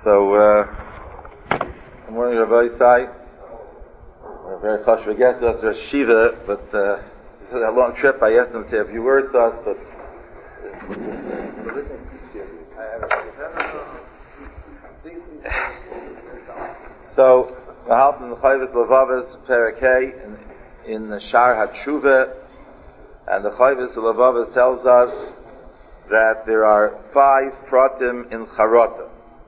Good morning, Rabbi Isai. We're very chashuv guests after a shiva, but this is a long trip. I asked them to say a few words to us, but so we helped in the Chayvus Levavos Perakei in the Shar HaTshuva, and the Chayvus Levavos tells us that there are 5 pratim in Charata.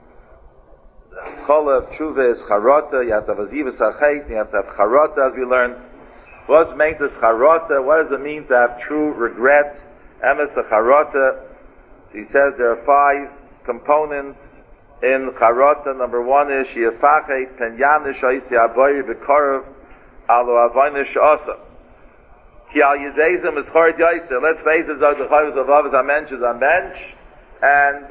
The Schola of Tshuva is Charata. You have to have Azivas HaChet, you have to have Charata, as we learned. What's meant as Charata? What does it mean to have true regret? Emes Charata. So he says there are 5 components in Charata. Number 1 is Shiafachet Penyanish Oisi Aboyri B'Korav Alo Avaynish Osa. Ki Al Yedezim is Chorit Yoiser. Let's face it, the Chavos Levavos Amensh is Amensh, and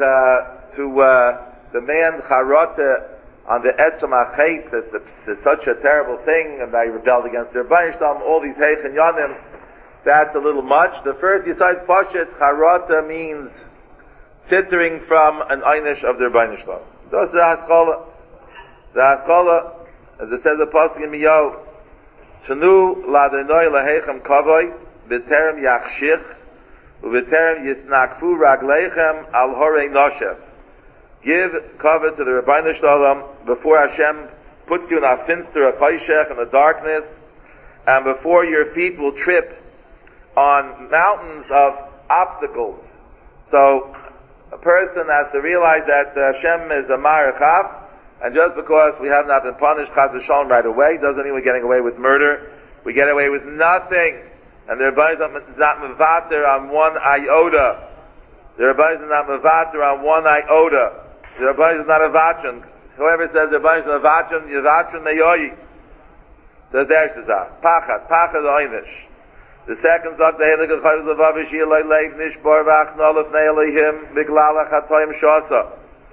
the man Charata on the Etzem HaChet, that it's such a terrible thing, and I rebelled against their Beinishtam, all these Heich and Yanim, that's a little much. The first, besides Poshet, Charata means sittering from an Einish of their Beinishtam. That's the Haskalah. The Haskalah, as it says the Pasuk in Miyahu, Tanu Ladonai Lahechem Kavod, B'terem Yachshich, U'B'terem Yisnakfu Ragleichem Al Horei Noshev. Give cover to the Rebbeinu Shalom before Hashem puts you in a finster, a chayshech, in the darkness, and before your feet will trip on mountains of obstacles. So a person has to realize that Hashem is a Ma'arechav, and just because we have not been punished Chas v'Shalom right away doesn't mean we're getting away with murder. We get away with nothing, and the Rebbeinu is not mevater on one iota. The Rebbeinu is not mevater on one iota. The Rebbeinu is not a vatron. Whoever says the Rebbeinu is a vatron, Yevatron meyoyi. Says the Erste Zach. Pachad oinish. The second Zach, the Heilige Chavos Levavos Yiloi Leiv Nishbar V'Achnol Lefnei Elohim B'Glal HaChatoim Shosa.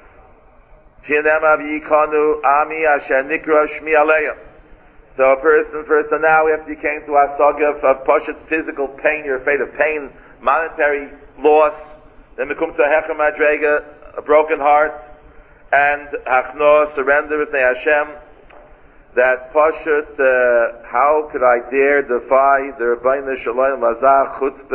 Shinem Av Yikonu Ami Asher Nikra Shmi Aleim. So a person, first and now, after you came to Asaga of Poshet physical pain, you're afraid of pain, monetary loss, then we come to a Hechem Madrega, a broken heart, and Hachno, surrender with Hashem, that Poshet, how could I dare defy the Rebbeinu Shalom, Azah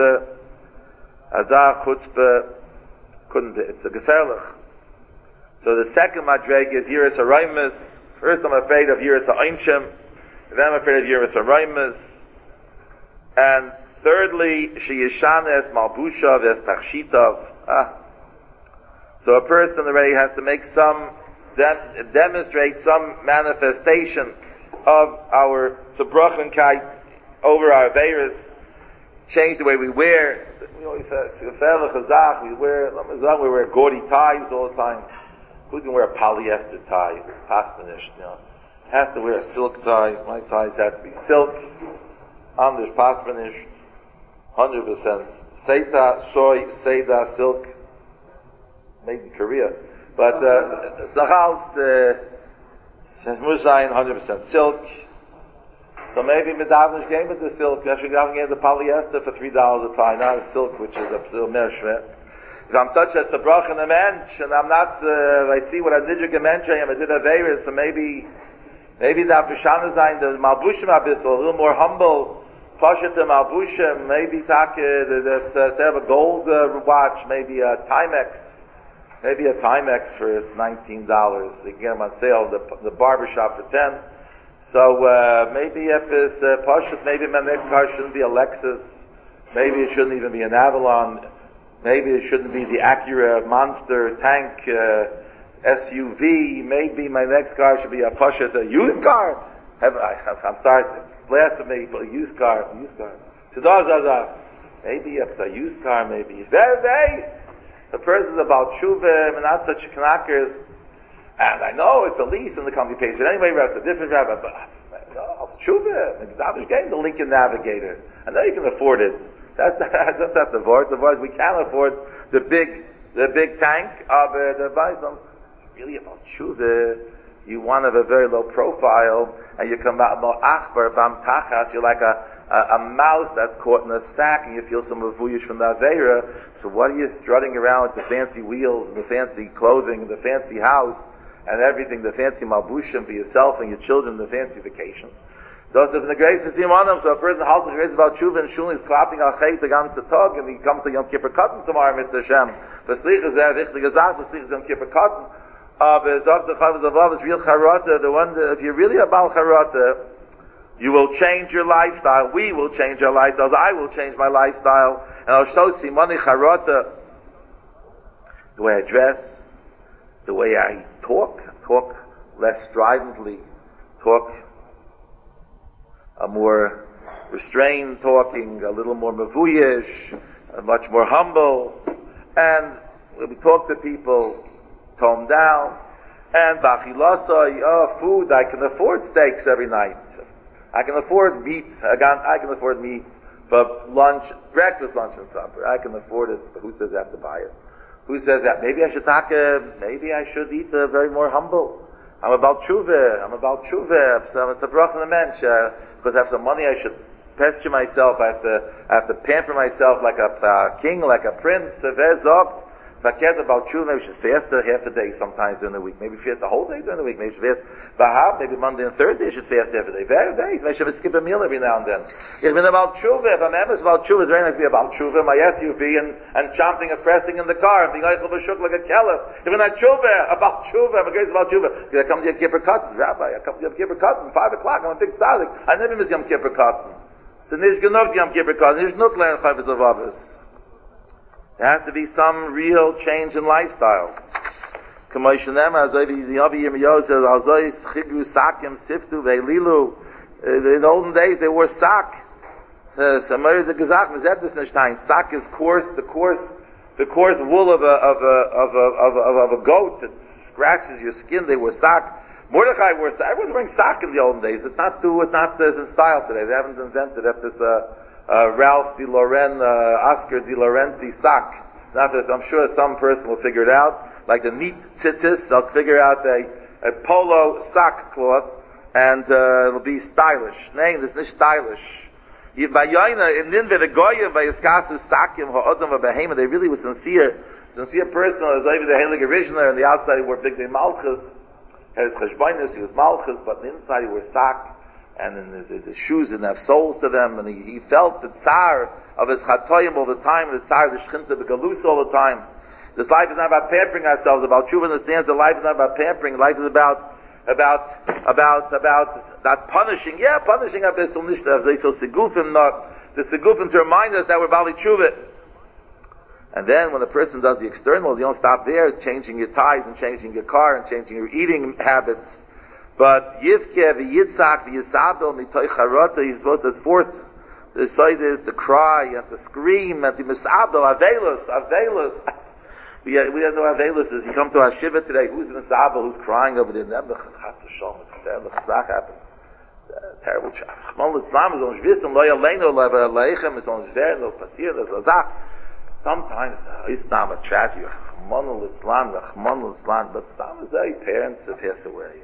Chutzpah, couldn't be, it's a Geferlich. So the second Madreg is Yiras HaRaimus. First I'm afraid of Yiras HaEinshim, then I'm afraid of Yiras HaRaimus, and thirdly, Sheyishanes Malbushav Es Tachshitav. So a person already has to make demonstrate some manifestation of our Tzibrochenkite over our Averis, change the way we wear. We always say, we wear gaudy ties all the time. Who's going to wear a polyester tie? Pasmanish, has to wear a silk tie. My ties have to be silk. Anders Pasmanish, 100%. Seita, soy, Seda, silk. Made in Korea. But the house, Muzayin, 100% silk. So maybe Medavnish gave it the silk. Actually, Medavnish gave the polyester for $3 a tie, not a silk, which is a psil mershvet. If I'm such a tzabrach and a mensch, and I'm not, I see what I did with a mensch, I did a virus, so maybe the Abishanazayin, the Malbushim Abyssal, a little more humble, Pashat the Malbushim, maybe instead of a gold watch, maybe a Timex. Maybe a Timex for $19. You can get them on sale, the barbershop for $10. So, maybe if it's Pashat, maybe my next car shouldn't be a Lexus. Maybe it shouldn't even be an Avalon. Maybe it shouldn't be the Acura Monster Tank SUV. Maybe my next car should be a Pashat, a used car. I'm sorry, it's blasphemy, but a used car. So, maybe it's a used car, maybe. Very based. The person's about tshuva and not such knackers, and I know it's a lease and the company pays for it anyway. It's a different rabbi, but it's tshuva. McDonald's getting the Lincoln Navigator. I know you can afford it. That's not the word. The word is we can't afford the big tank of the Vaishnavs. It's really about tshuva. You want to have a very low profile, and you come out more achbar bam tachas. You're like a mouse that's caught in a sack, and you feel some avuyish from the Aveira. So what are you strutting around with the fancy wheels and the fancy clothing and the fancy house and everything, the fancy malbushim for yourself and your children, the fancy vacation. Those of the grace of Simonam, so a person halts the grace about Tshuva and Shul is clapping al chay the ganze Tag, and he comes to Yom Kippur Katan tomorrow, Mitzvah Hashem. Veslich is there, wichtige Sache, Veslich is Yom Kippur Katan. Aber sagt der Chavis Avav is real charata, the one that, if you're really a Baal charata, you will change your lifestyle. We will change our lifestyles. I will change my lifestyle. And I'll show Simoni charata, the way I dress, the way I talk less stridently, talk a more restrained talking, a little more mavuyish, much more humble, and when we talk to people, tone down, and bachilasai, food, I can afford steaks every night. I can afford meat. I can afford meat for lunch, breakfast, lunch, and supper. I can afford it, but who says I have to buy it? Who says that? Maybe I should eat very more humble. I'm about tshuva. So it's a brach in the mensch. Because I have some money, I should pesture myself. I have to pamper myself like a king, like a prince. Forget about tshuva. Maybe you should fast half a day sometimes during the week. Maybe fast the whole day during the week. Maybe you should fast Bahab. Maybe Monday and Thursday you should fast half a day. Very days. Maybe you should skip a meal every now and then. It's been about tshuva. If I'm emes about tshuva, it's very nice to be about tshuva. My SUV and chomping and pressing in the car and being like a bashuk like a kelef. Even that tshuva about tshuva. I'm crazy about tshuva. Because I come to Yom Kippur Katan, Rabbi. I come to Yom Kippur Katan 5 o'clock. I'm a big tzaddik. I never miss Yom Kippur Katan. So nish genug Yom Kippur Katan. Nish nut learn Chavis Levavos. There has to be some real change in lifestyle. In olden days they wore sak. Sak is coarse, the coarse wool of a goat that scratches your skin. They wore sak. Mordechai wore sak. Everyone's wearing sak in the olden days. It's not the style today. They haven't invented it. This Ralph de Lauren, Oscar de Laurenti sock. Not that I'm sure some person will figure it out. Like the neat tzitzis, they'll figure out a polo sock cloth, and it'll be stylish. Name this is stylish. By Yaina in Ninveh the Goyim by Yiskasu Sakim Ha'odam V'Behema, they really were sincere person. As David the Heilige Rishner, on the outside he wore big day Malchus, had his cheshbainis, he was Malchus, but on the inside he wore sak. And then his shoes didn't have soles to them, and he felt the tsar of his chatoyim all the time, and the tsar of the shchinta begalus all the time. This life is not about pampering ourselves. About tshuva understands that life is not about pampering. Life is about not punishing. Yeah, punishing a bit, so they feel segufim, the segufim to remind us that we're bali tshuva. And then when the person does the externals, you don't stop there, changing your ties and changing your car and changing your eating habits. But Yivke v'Yitzak v'Yisabel mitoy charata, he's supposed to, the fourth, the side is to cry and to scream and to misabel, avelus. We have no avelus. You come to our shiva today, who's misabel, who's crying over there? Then the chas v'shalom, the chazak happens. It's a terrible trap. Chmon l'tzlam is on shvissim, lo yaleinu le'aleichem, is on shver, no pasir, there's azak. Sometimes it's not a tragedy. Chmon l'tzlam, but sometimes parents have passed away.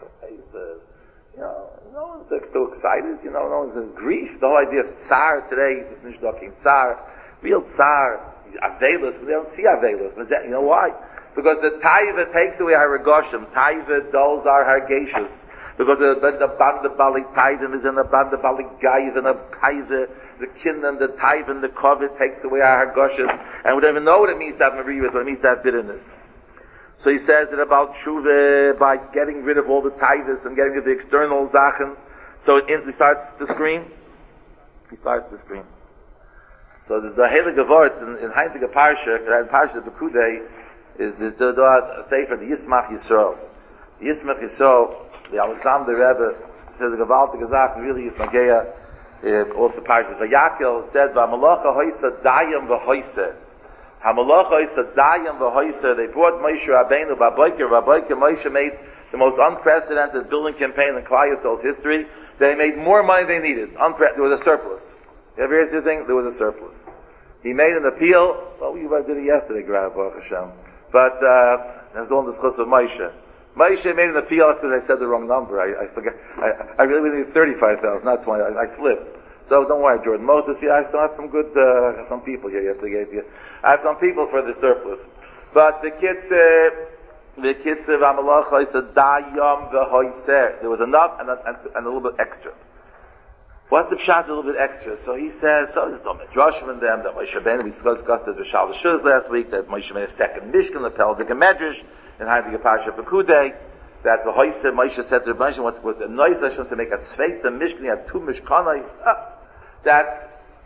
No one's too excited, no one's in grief. The whole idea of tsar today is nicht talking tsar. Real tsar, avelus, but they don't see avelus. But you know why? Because the taiva takes away our regoshim. Taiva dulls our hargeshus. Because the banda bali taiva is in the banda bali gaiv and the taiva, the kin and the taiva and the kovid takes away our hargeshus. And we don't even know what it means to have merivas, what it means to have bitterness. So he says that about tshuva, by getting rid of all the taivas and getting rid of the external zachen. So he starts to scream. So there's the Heilige Wort in Heintige Parsha, in Parsha Bekudei, is the Sefer, the Yismach Yisrael. The Yismach Yisrael, the Alexander Rebbe, says the Gewaltige Zachen, really is Nageya, also Parsha Vayakel, it says, V'amalacha hoysa dayam v'hoysa. Hamalacha is a dayam v'hoysa. They brought Moshe Rabbeinu, Rabbeinu Moshe made the most unprecedented building campaign in Klal Yisrael's history. They made more money than they needed. There was a surplus. You ever hear such a thing? There was a surplus. He made an appeal. Well, we did it yesterday, Baruch Hashem. But that was all in the schus of Moshe. Moshe made an appeal. That's because I said the wrong number. I forget. I really needed 35,000, not 20. I slipped. So don't worry, Jordan Moses. I still have some good, some people here. I have some people for the surplus. But the kids, There was enough and a little bit extra. What's the pshat? A little bit extra. So he says, so there's no midrashim in them, that Moshe Rabbeinu, we discussed the Rishal Shuz last week, that Moshe made a second Mishkan, the Peldik Medrash, and Heidige Parsha Pekudei, that the Hoyse, Moshe said to the Rebbeinu, what's the noise Hashem to make a tzveit, the Mishkan, he had 2 Mishkanais. That's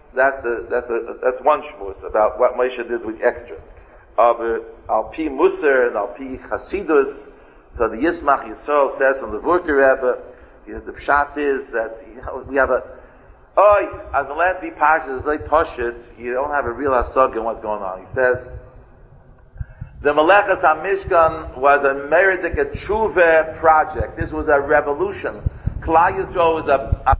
one shmuz about what Moshe did with extra. Al Pi Musar and Al Pi Chasidus. So the Yismach Yisrael says from the Vurker Rebbe, the pshat is that we have as the land deep parsha is like Pashit, you don't have a real hasag in what's going on. He says the Melechas HaMishkan was a meritic tshuva project. This was a revolution. Klal Yisrael was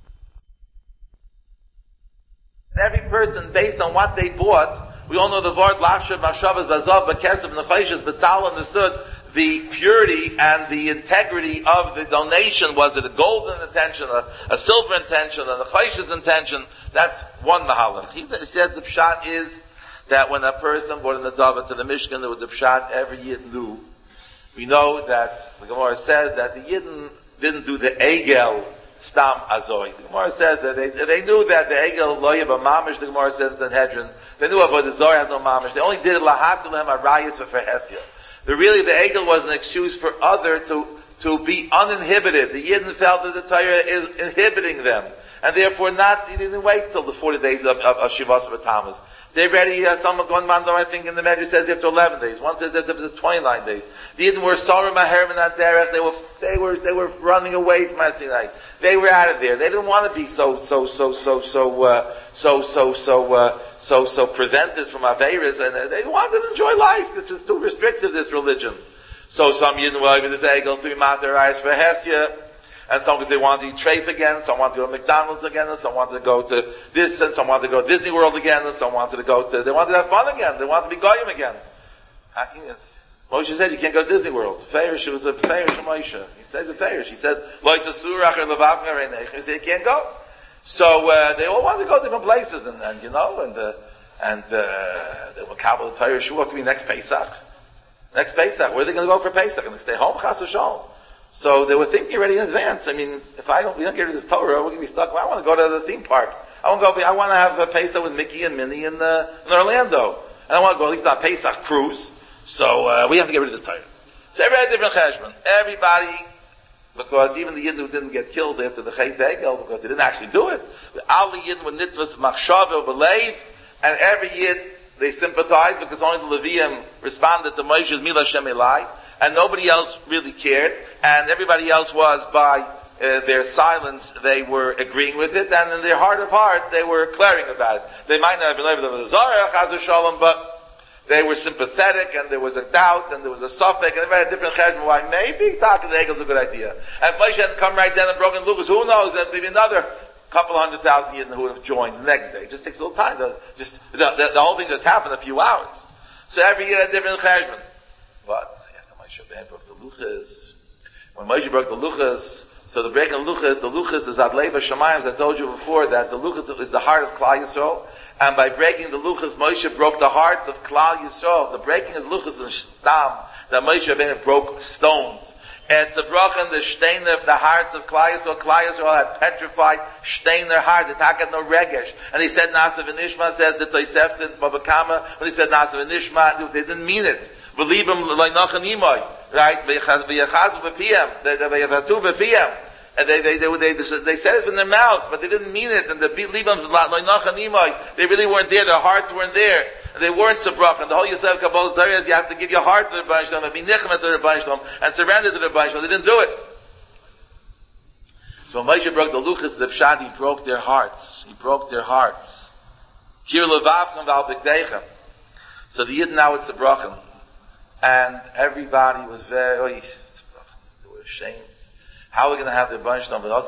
every person based on what they bought. We all know the word Lashav, Mashavas, Bazav, Bakesef, Nechayshas, Betzal understood the purity and the integrity of the donation. Was it a golden intention, a silver intention, a Nechayshas intention? That's one mahalach. He said the pshat is that when a person brought in the Davar to the Mishkan, there was the pshat every Yid knew. We know that the Gemara says that the Yidden didn't do the Egel Stam Azoi. The Gemara says that they knew that the Egel Loya B'Mamish, the Gemara says in Sanhedrin, they knew about the Zohar had no Mamish. They only did it Lahatilem Arayas for Hesya. The Egel was an excuse for other to be uninhibited. The Yidden felt that the Torah is inhibiting them. And therefore he didn't wait till the 40 days of Shivas B'Tammuz. They ready, someone going mandar, I think in the Medrash says after 11 days. One says after 29 days. The Yidden were Sarah Maherim and Aderech. They were running away from Sinai. They were out of there. They didn't want to be so prevented from Averis, and they wanted to enjoy life. This is too restrictive, this religion. So some Yidden were over this Egel to be Matarayas for Hesya, and some because they wanted to eat treif again, some wanted to go to McDonald's again, and some wanted to go to this, and some wanted to go to Disney World again, and some wanted to they wanted to have fun again, they wanted to be Goyim again. Moshe said you can't go to Disney World. Feirish was a Feirish of Moshe. He said to Feirish. He said, He said you can't go. So they all wanted to go to different places, and they were Kabbalah Torah. What's to be next Pesach? Next Pesach, where are they going to go for Pesach? Going to stay home? Chas v'shalom. So they were thinking already in advance. I mean, if we don't get rid of this Torah, we're going to be stuck. Well, I want to go to the theme park. I want to have a Pesach with Mickey and Minnie in Orlando, and I want to go at least on a Pesach cruise. So we have to get rid of this Torah. So everybody had different cheshbon. Everybody, because even the Yidden who didn't get killed after the Chet Egel, because they didn't actually do it, all the Yidden were nitvas machshava b'leiv, and every Yid they sympathized because only the Levium responded to Moshe's Milah Shem Elai, and nobody else really cared, and everybody else was by their silence, they were agreeing with it, and in their heart of hearts, they were declaring about it. They might not have been over the Zohar, Chaz v'Shalom, but they were sympathetic, and there was a doubt, and there was a suffix, and they had a different cheshbon. Why? Maybe talking to the Egel is a good idea. And Moshe had come right then and broken Lucas. Who knows? There'd be another couple 100,000 Yidden who would have joined the next day. It just takes a little time. The whole thing just happened in a few hours. So every year had a different cheshbon. But after Moshe Rabbeinu broke the Luchas, when Moshe broke the Luchas, so the breaking of the Luchas is Adlei B'Shamayim, as I told you before, that the Luchas is the heart of Klal Yisrael. And by breaking the Luchas, Moshe broke the hearts of Klal Yisrael. The breaking of the Luchas and Stam, that Moshe Rabbeinu broke stones. And it's a bracha in the Shteiner of the hearts of Klal Yisrael. Klal Yisrael had petrified Shteiner heart. They had no regesh. And they said Nasa v'Nishma, says the Tosefta in Bava Kama, when they said Nasa v'Nishma, they didn't mean it. Believe him, like Nachan Imoy, right? V'yachaz v'piyam, v'yachatu v'piyam. And they said it in their mouth, but they didn't mean it. And the Libam, they really weren't there. Their hearts weren't there. And they weren't sabrach. And the whole Yosef Kabbalah Torah is you have to give your heart to the Rebbeinu Shalom and be nichmet to the Rebbeinu Shalom and surrender to the Rebbeinu Shalom. They didn't do it. So when Moshe broke the Luchas, the Pshat, he broke their hearts. He broke their hearts. Kir levavchem v'al b'gdeichem. So the Yidden now it's sabrachim. And everybody was very, they were ashamed. How are we going to have the Rebbeinu Shalom? How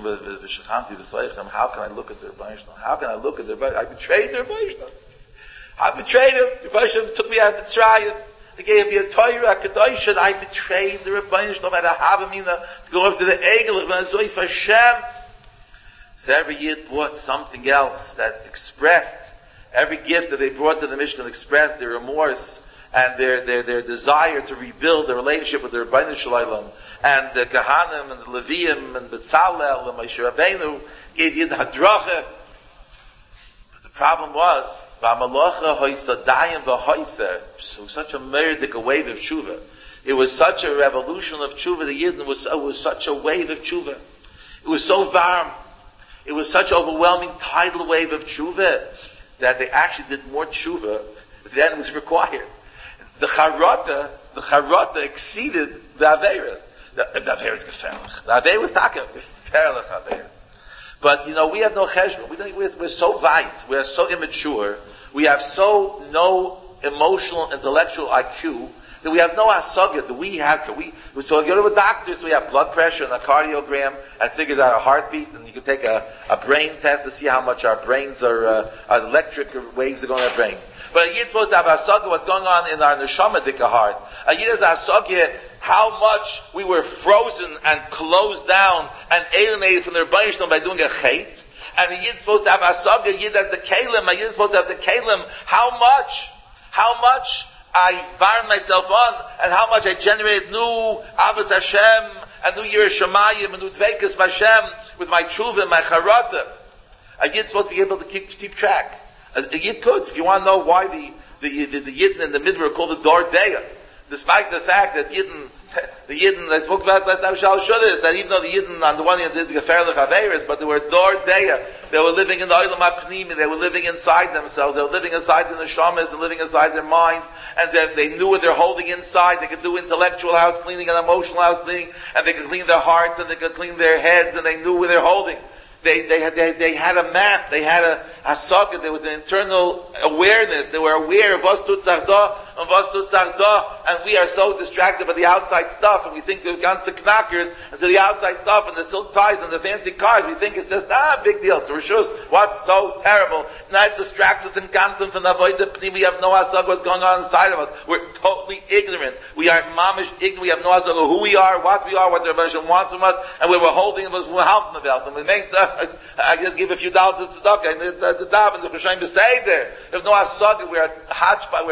can I look at the Rebbeinu Shalom? How can I look at the Rebbeinu Shalom? I betrayed the Rebbeinu Shalom. I betrayed him. The Rebbeinu Shalom took me out of Mitzrayim. They gave me a Torah, a Kedosh, and I betrayed the Rebbeinu Shalom. I had a Havamina to go up to the Egel, and I was so ashamed. So every Yid brought something else that's expressed. Every gift that they brought to the Mishkan expressed their remorse and their desire to rebuild the relationship with the Rebbeinu Shalom, and the Kahanim, and the Leviim, and Betzalel, and Moshe Rabbeinu, gave Yidden Hadracha. But the problem was, V'amalocha hoisadayim v'hoisa, so such a murdic wave of tshuva. It was such a revolution of tshuva. The Yidden was such a wave of tshuva. It was so varm. It was such an overwhelming tidal wave of tshuva that they actually did more tshuva than was required. The charata exceeded the aveira. The aveira is gefährlich. The aveira was taka gefährlich aveira. But we have no cheshbon. We're so vite. We're so immature. We have so no emotional, intellectual IQ that we have no hasaga. So we go to a doctor, so we have blood pressure and a cardiogram and figures out our heartbeat, and you can take a brain test to see how much our brains are electric waves are going in our brain. But a Yid is supposed to have hasaga what's going on in our neshama dika heart. A Yid has hasaga how much we were frozen and closed down and alienated from the Rebbeinu Shalom by doing a chait. And the Yid is supposed to have hasaga, Yid has the kelim, a Yid is supposed to have the kelim, how much I varmed myself on, and how much I generated new Avos Hashem, and new Yiras Shamayim, and new Dveikus Hashem, with my tshuva and my charata. A Yid is supposed to be able to keep track. A Yid could, if you want to know why the Yidden in the Midbar are called the Dor Deya, despite the fact that the Yidden, I spoke about last time, that even though the Yidden on the one hand did the Geferlich Averis, but they were Dor Deya. They were living in the Olam HaPnimi. They were living inside themselves. They were living inside the neshamas and living inside their minds. And they knew what they're holding inside. They could do intellectual house cleaning and emotional house cleaning. And they could clean their hearts and they could clean their heads. And they knew what they're holding. They had a map. They had a socket. There was an internal awareness. They were aware of Vos Tut Tzarda and Vos Tut Tzarda. And we are so distracted by the outside stuff, and we think they're ganze knockers, and so the outside stuff and the silk ties and the fancy cars, we think it's just big deal. So Rishus, what's so terrible? Now it distracts us in ganzen from the Avodah Pnim. We have no hasag what's going on inside of us. We're totally ignorant. We are mamish ignorant. We have no hasag of who we are, what the Rebbe wants from us, and we were holding of us, we're helping about them. We make I just give a few dollars to tzedakah, and the daven, the Chashem B'Sei there. If no hasag, we're hatchba,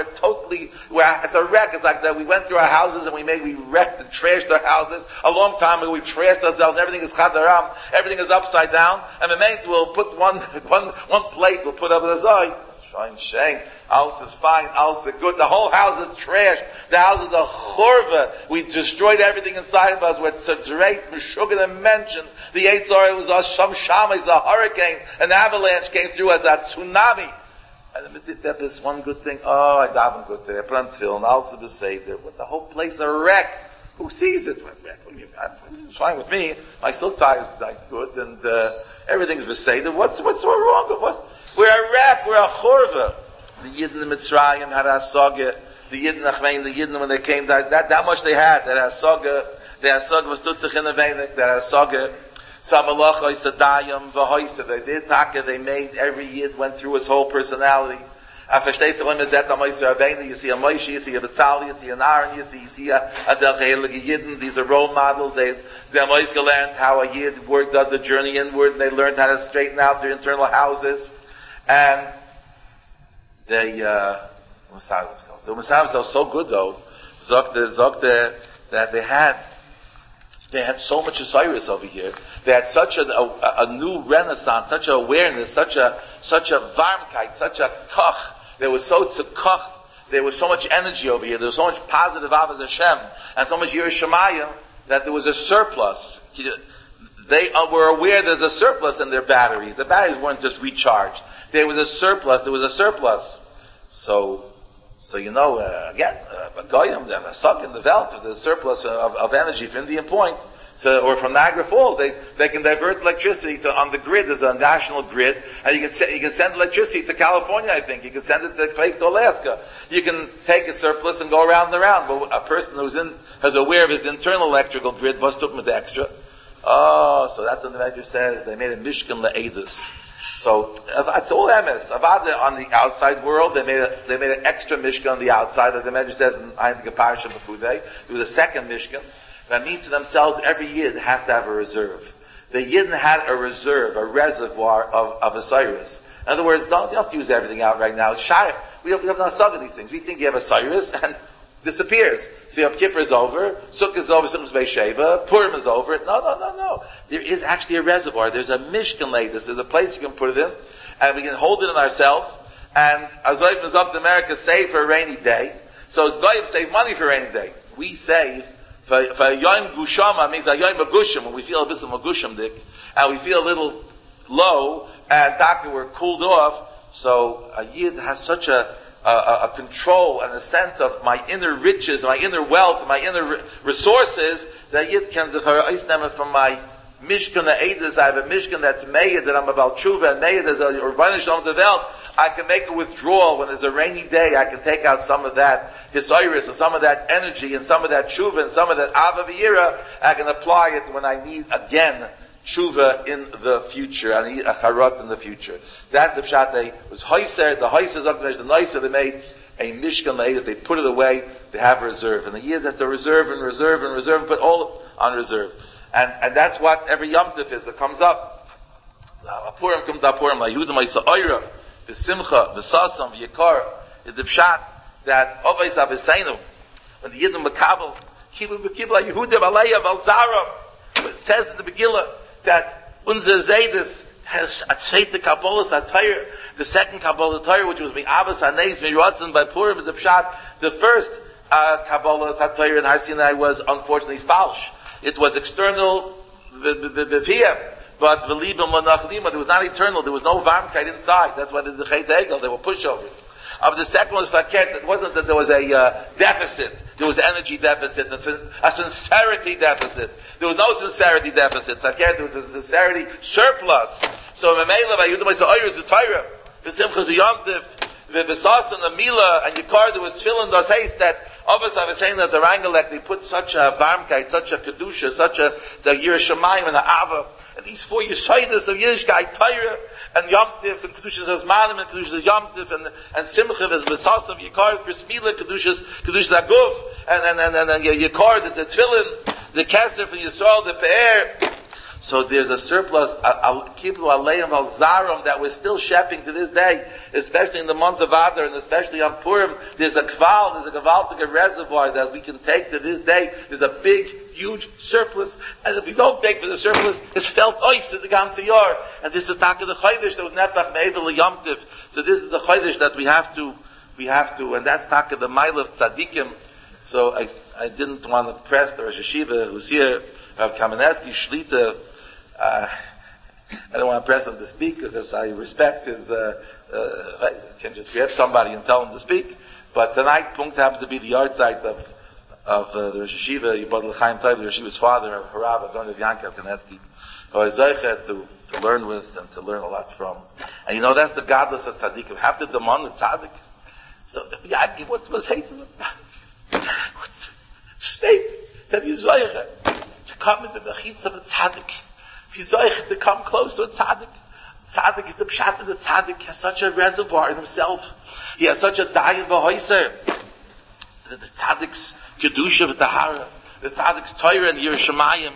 it's a wreck. It's like that. We went through our houses and we wrecked and trashed our houses. A long time ago we trashed ourselves. Everything is chadaram. Everything is upside down. And we'll put one plate, we'll put up the zay. Shame. Alles is fine. Alles is good. The whole house is trashed. The house is a churva. We destroyed everything inside of us. We're tzadreit, meshuggah, and mentioned. The Eitzor, it was a sham, it's a hurricane. An avalanche came through as a tsunami. And then did this one good thing. Oh, I daven good today. I put on tefillin. Also be saved there. But the whole place is a wreck. Who sees it? It's fine with me. My silk tie is like good, and everything's besaved. What's so wrong with us? We're a wreck. We're a churva. The Yidden in Mitzrayim had a saga. The Yidden Achmein, the Yidden when they came, that much they had. That saga. That saga was tutzich in the veinik. That saga. Samalacha Isadayam Vahoisa. They did taka, they made every Yid went through his whole personality. You see a Moshe, you see a Betzalel, you see an Aaron, you see a Azel Chehelige Yidden. These are role models. They learned how a Yid does the journey inward, and they learned how to straighten out their internal houses. And they massage themselves. They massage themselves so good though. Zokte that they had so much Osiris over here. They had such a new renaissance, such an awareness, such a varmkeit, such a koch. There was so koch. There was so much energy over here. There was so much positive Avos Hashem and so much Yiras Shamayim that there was a surplus. They were aware there's a surplus in their batteries. The batteries weren't just recharged. There was a surplus. So again, Goyim, they're suck in the belt, the surplus of energy from Indian Point, or from Niagara Falls. They can divert electricity on the grid. There's a national grid, and you can send electricity to California. I think you can send it to Alaska. You can take a surplus and go around and around. But a person who's aware of his internal electrical grid, what's up with the extra? Oh, so that's what the Medrash says. They made a Mishkan Le'edus. So it's all emes. Avada on the outside world, they made an extra Mishkan on the outside, like the Medrash says in Ayin Parasha B'Kudei. There was a second Mishkan. That means to themselves, every Yid has to have a reserve. The Yidden had a reserve, a reservoir of Osiris. In other words, don't have to use everything out right now. It's shaykh. We have not sung of these things. We think you have a Cyrus and disappears. So Yom Kippur is over, Sukkot is over, Simchas Beis Purim is over. No. There is actually a reservoir. There's a Mishkan Leidus. There's a place you can put it in, and we can hold it in ourselves. And Azoyim is up to America, save for a rainy day. So as Goyim save money for a rainy day. We save for Yom Gushama, means a Yom Magushim, when we feel a bit of Magushim dik, and we feel a little low, and doctor, we're cooled off. So a Yid has such a control and a sense of my inner riches, my inner wealth, my inner resources, that Yid can zechar eisnemen from my Mishkan Eides. I have a Mishkan that's made that I'm about tshuva, and made as a Urbanish Shalom Develt. I can make a withdrawal when there's a rainy day. I can take out some of that Hisoiris and some of that energy and some of that tshuva and some of that Ava V'yira. I can apply it when I need again tshuva in the future. I need a charot in the future. That's the pshat. They was hoiser. The hoiser zaknesh. The noiser. They made a mishkan leidus. They put it away. They have reserve. And the year that's the reserve and reserve and reserve. Put all on reserve. And that's what every Yom Tov is. It comes up. Purim comes up. Purim. Yehudim Ma'isa the Simcha, the Sasam, the Yikar, is the pshat that Ovais Avisainu, when the Yidden Makabel, Kibu Bekibla Yehudim Aleya Valzara, it says in the Megillah that Unzer Zaydis has Atzveit the Kabbalas HaTorah, the second Kabbalah HaTorah, which was Me'avas HaNeis Me'rotzen by Purim, is the pshat. The first Kabbalah HaTorah in Har Sinai was unfortunately false. It was external v'piyam. But there was not eternal. There was no varmkeit inside. That's why they did the Chet Egel. They were pushovers. But the second was faket. It wasn't that there was a deficit. There was an energy deficit. A sincerity deficit. There was no sincerity deficit. Faket. There was a sincerity surplus. So Memela v'Yudam Yisrael is the Torah. The Simchas Yomtiv, the Besasan, the Mila, and Yikar. There was Tefillin das haste that. Obviously, I was saying that the Rangelek, they put such a varmkeit, such a kedusha, such a Yerushalayim and a Ava. And these 4 Yesodis of Yiddishkeit, Torah, and Yom Tif, and Kedushas Azmanim, and Kedushas Yom Tif, and Simcha, as Besasav, Yikar, Brismila, Kedushas Aguf, and Yikar, the Tefillin, the Keser for Yisrael, the Pe'er. So there's a surplus, Kiblu Aleim Al Zaram, that we're still shepping to this day, especially in the month of Adar, and especially on Purim. There's a Gavaltic reservoir that we can take to this day. There's a big, huge surplus. And if we don't take for the surplus, it's felt ois in the ganze Yar. And this is Taka the Chodesh, that was Netach Me'evel Yom Tiv. So this is the Chodesh that we have to, and that's Taka the Mile of Tzadikim. So I didn't want to press the Rosh Hashiva who's here, Rav Kamenetsky, Shlita. I don't want to press him to speak because I respect his, I can just grab somebody and tell him to speak. But tonight, Punkt happens to be the yard site of the Rosh Hashiva, Yibad L'chaim Taiv, the Rosh Hashiva's father, Harav, Adon Yankov Kanetsky, who I was zeichet to learn with and to learn a lot from. And you know, that's the godless of tzaddikim. Have to demand the tzaddik. So, what's hate? What's hate? To have you zeichet to come in the mechitz of a tzaddik. If you zeichet to come close to a tzaddik. Tzaddik is the pshat of the tzaddik. He has such a reservoir in himself. He has such a dayan b'hoiser. The tzaddik's kedusha v'tahara, the tzaddik's Torah and Yerushalayim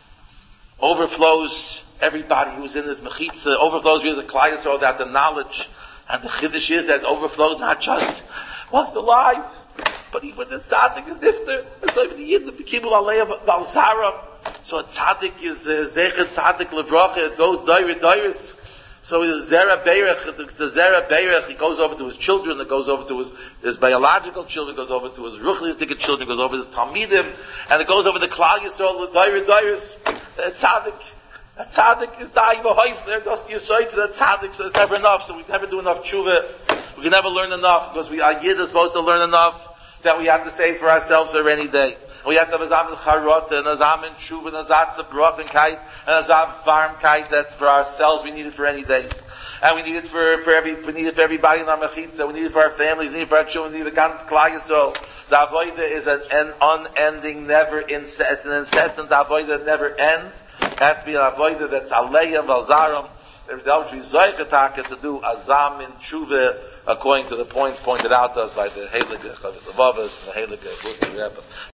overflows everybody who's in this mechitza, overflows really the Klal Yisrael, that the knowledge, and the chiddush is that overflows not just whilst alive, but even the tzaddik is nifter. So even the yid, the kibul alei of balzara. So a tzaddik is zecher tzaddik levracha. It goes doiris. So it's a Zera Beirach, he goes over to his children, it goes over to his biological children, it goes over to his ruchlistic children, it goes over to his Talmidim, and it goes over the Klal Yisrael, the Dairis, the Tzaddik is dying behind there, does the Yisrael for the Tzaddik, so it's never enough, so we can never do enough tshuva, we can never learn enough, because our Yid is supposed to learn enough, that we have to save for ourselves for any day. We have to have a Azam Charot, and Azam and Tshuva, and Azam Brach and Kite, and Azam Farm Kite, that's for ourselves, we need it for any day. And we need it for everybody in our Mechitza, we need it for our families, we need it for our children, we need it for Gans Klal Yisrael. The Avodah is an unending, it's an incessant Avodah that never ends. It has to be an Avodah that's Aleya Valzaram. There's to be Zoichataka to do Azam and Tshuva, according to the points pointed out to us by the Heilige Chavis Avavas and the Heilige Rebbe.